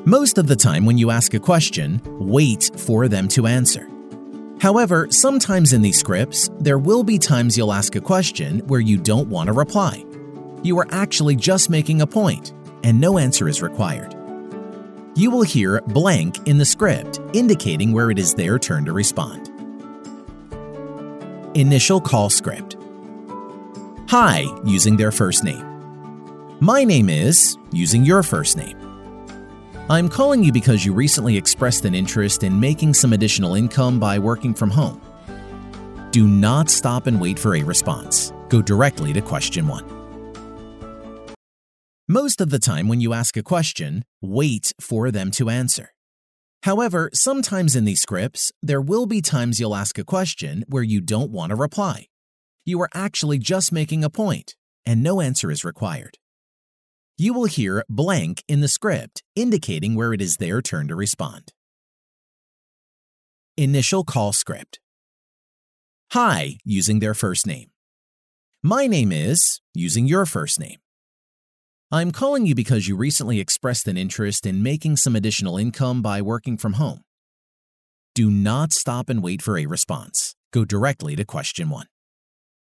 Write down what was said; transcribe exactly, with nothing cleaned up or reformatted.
Most of the time when you ask a question, wait for them to answer. However, sometimes in these scripts, there will be times you'll ask a question where you don't want to reply. You are actually just making a point, and no answer is required. You will hear blank in the script, indicating where it is their turn to respond. Initial call script. Hi, using their first name. My name is, using your first name. I'm calling you because you recently expressed an interest in making some additional income by working from home. Do not stop and wait for a response. Go directly to question one. Most of the time when you ask a question, wait for them to answer. However, sometimes in these scripts, there will be times you'll ask a question where you don't want to reply. You are actually just making a point, and no answer is required. You will hear blank in the script, indicating where it is their turn to respond. Initial call script. Hi, using their first name. My name is, using your first name. I'm calling you because you recently expressed an interest in making some additional income by working from home. Do not stop and wait for a response. Go directly to question one.